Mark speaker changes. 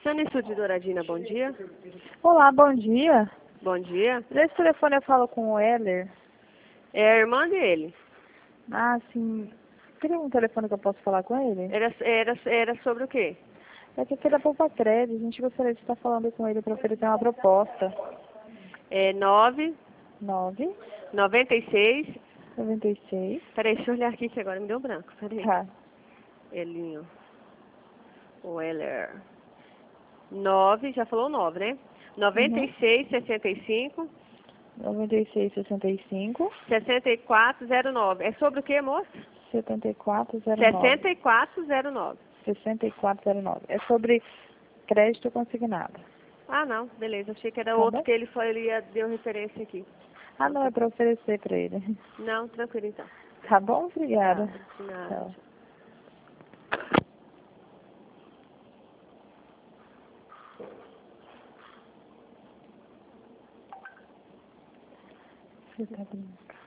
Speaker 1: Sanitsu de Douradina, bom dia.
Speaker 2: Olá, bom dia.
Speaker 1: Bom dia.
Speaker 2: Nesse telefone eu falo com o Heller.
Speaker 1: É a irmã dele.
Speaker 2: Ah, sim. Teria um telefone que eu posso falar com ele?
Speaker 1: Era sobre o quê?
Speaker 2: É que aqui da Poupa Crédito, a gente gostaria de estar falando com ele para oferecer uma proposta.
Speaker 1: É 9,
Speaker 2: 9,
Speaker 1: 96.
Speaker 2: 96.
Speaker 1: Peraí, deixa eu olhar aqui que agora me deu branco. Peraí.
Speaker 2: Tá.
Speaker 1: Elinho. Weller. 9, já falou 9, né? 96, 65,
Speaker 2: 96, 65,
Speaker 1: 6409. É sobre o quê, moça?
Speaker 2: 7409.
Speaker 1: 6409.
Speaker 2: 6409. É sobre crédito consignado.
Speaker 1: Ah, não. Beleza. Achei que era
Speaker 2: Tá
Speaker 1: outro
Speaker 2: bom?
Speaker 1: que ele foi, deu referência aqui.
Speaker 2: Ah, não, é para oferecer para ele.
Speaker 1: Não, tranquilo então.
Speaker 2: Tá bom?
Speaker 1: Tá,
Speaker 2: Obrigada.
Speaker 1: de nada.
Speaker 2: Tchau. Você tá brincando.